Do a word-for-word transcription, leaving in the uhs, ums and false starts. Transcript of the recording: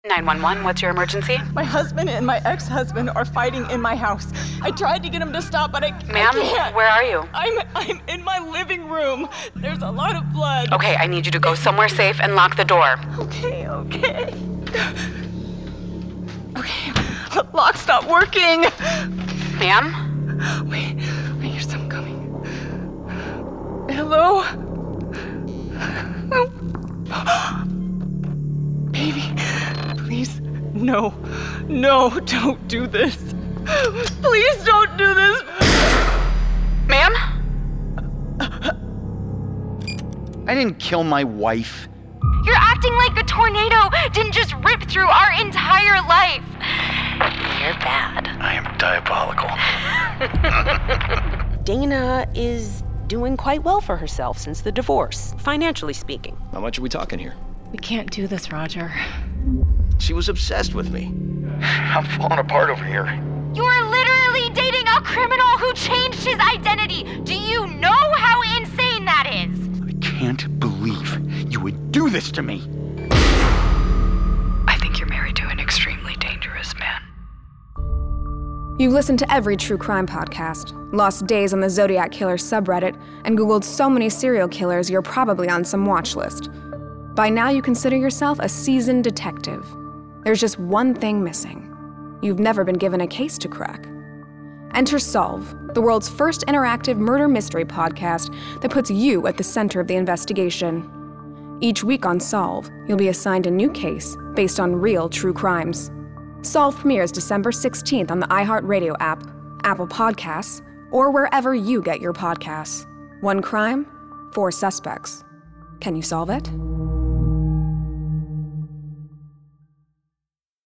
nine one one, what's your emergency? My husband and my ex-husband are fighting in my house. I tried to get him to stop, but I, Ma'am, I can't. Where are you? I'm I'm in my living room. There's a lot of blood. Okay, I need you to go somewhere safe and lock the door. Okay, okay. Okay, the lock stopped working. Ma'am? Wait, I hear something coming. Hello? Baby, please, no, no, don't do this. Please don't do this. Ma'am? I didn't kill my wife. You're acting like the tornado didn't just rip through our entire life. You're bad. I am diabolical. Dana is doing quite well for herself since the divorce, financially speaking. How much are we talking here? We can't do this, Roger. She was obsessed with me. I'm falling apart over here. You're literally dating a criminal who changed his identity. Do you know how insane that is? I can't believe you would do this to me. I think you're married to an extremely dangerous man. You've listened to every true crime podcast, lost days on the Zodiac Killer subreddit, and Googled so many serial killers you're probably on some watch list. By now you consider yourself a seasoned detective. There's just one thing missing. You've never been given a case to crack. Enter Solve, the world's first interactive murder mystery podcast that puts you at the center of the investigation. Each week on Solve, you'll be assigned a new case based on real true crimes. Solve premieres December sixteenth on the iHeartRadio app, Apple Podcasts, or wherever you get your podcasts. One crime, four suspects. Can you solve it?